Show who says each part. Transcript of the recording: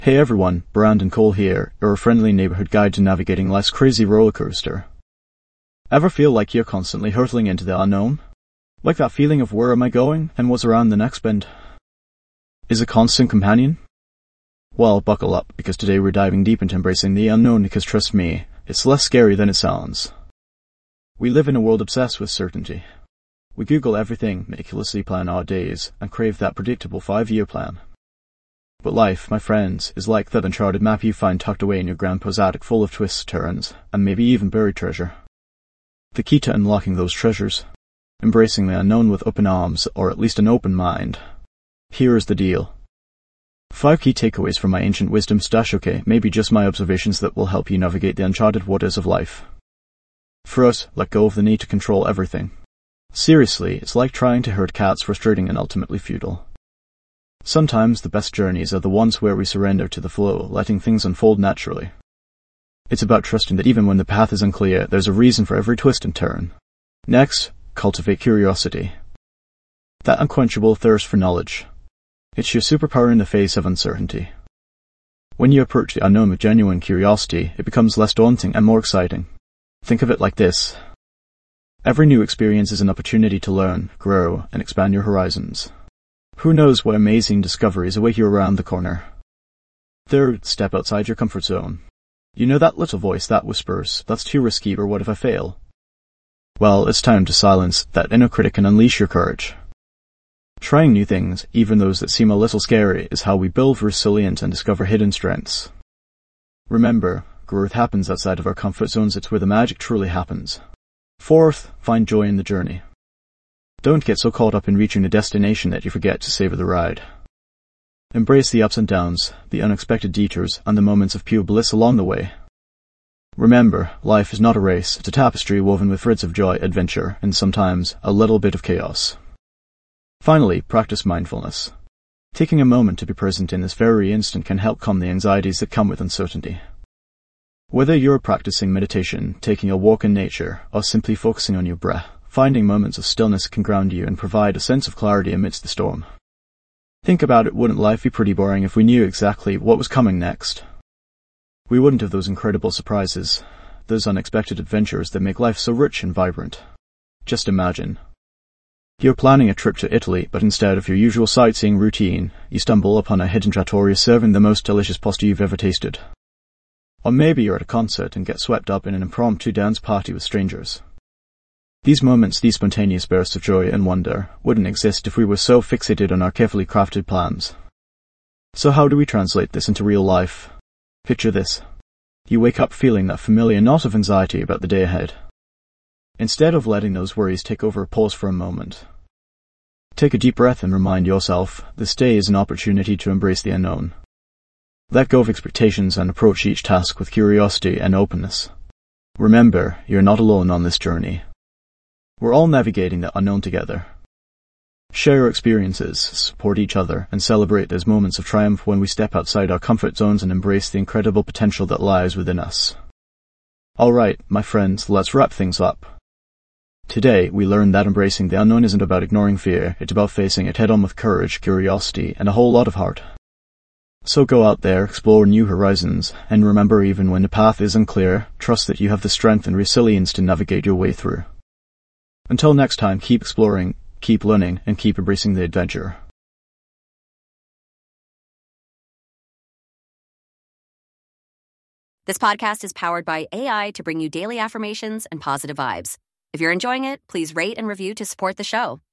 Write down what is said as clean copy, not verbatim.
Speaker 1: Hey everyone, Brandon Cole here, your friendly neighborhood guide to navigating life's crazy roller coaster. Ever feel like you're constantly hurtling into the unknown? Like that feeling of where am I going and what's around the next bend? Is a constant companion? Well, buckle up, because today we're diving deep into embracing the unknown because trust me, it's less scary than it sounds. We live in a world obsessed with certainty. We Google everything, meticulously plan our days, and crave that predictable 5-year plan. But life, my friends, is like that uncharted map you find tucked away in your grandpa's attic full of twists, turns, and maybe even buried treasure. The key to unlocking those treasures, embracing the unknown with open arms, or at least an open mind. Here is the deal. 5 key takeaways from my ancient wisdom stash, okay, maybe just my observations that will help you navigate the uncharted waters of life. First, let go of the need to control everything. Seriously, it's like trying to herd cats, frustrating and ultimately futile. Sometimes the best journeys are the ones where we surrender to the flow, letting things unfold naturally. It's about trusting that even when the path is unclear, there's a reason for every twist and turn. Next, cultivate curiosity. That unquenchable thirst for knowledge. It's your superpower in the face of uncertainty. When you approach the unknown with genuine curiosity, it becomes less daunting and more exciting. Think of it like this. Every new experience is an opportunity to learn, grow, and expand your horizons. Who knows what amazing discoveries await you around the corner? Third, step outside your comfort zone. You know that little voice that whispers, that's too risky, or what if I fail? Well, it's time to silence that inner critic and unleash your courage. Trying new things, even those that seem a little scary, is how we build resilience and discover hidden strengths. Remember, growth happens outside of our comfort zones, it's where the magic truly happens. Fourth, find joy in the journey. Don't get so caught up in reaching the destination that you forget to savor the ride. Embrace the ups and downs, the unexpected detours, and the moments of pure bliss along the way. Remember, life is not a race, it's a tapestry woven with threads of joy, adventure, and sometimes a little bit of chaos. Finally, practice mindfulness. Taking a moment to be present in this very instant can help calm the anxieties that come with uncertainty. Whether you're practicing meditation, taking a walk in nature, or simply focusing on your breath, finding moments of stillness can ground you and provide a sense of clarity amidst the storm. Think about it, wouldn't life be pretty boring if we knew exactly what was coming next? We wouldn't have those incredible surprises, those unexpected adventures that make life so rich and vibrant. Just imagine. You're planning a trip to Italy, but instead of your usual sightseeing routine, you stumble upon a hidden trattoria serving the most delicious pasta you've ever tasted. Or maybe you're at a concert and get swept up in an impromptu dance party with strangers. These moments, these spontaneous bursts of joy and wonder, wouldn't exist if we were so fixated on our carefully crafted plans. So how do we translate this into real life? Picture this. You wake up feeling that familiar knot of anxiety about the day ahead. Instead of letting those worries take over, pause for a moment. Take a deep breath and remind yourself, this day is an opportunity to embrace the unknown. Let go of expectations and approach each task with curiosity and openness. Remember, you're not alone on this journey. We're all navigating the unknown together. Share your experiences, support each other, and celebrate those moments of triumph when we step outside our comfort zones and embrace the incredible potential that lies within us. Alright, my friends, let's wrap things up. Today, we learned that embracing the unknown isn't about ignoring fear, it's about facing it head-on with courage, curiosity, and a whole lot of heart. So go out there, explore new horizons, and remember, even when the path is unclear, trust that you have the strength and resilience to navigate your way through. Until next time, keep exploring, keep learning, and keep embracing the adventure.
Speaker 2: This podcast is powered by AI to bring you daily affirmations and positive vibes. If you're enjoying it, please rate and review to support the show.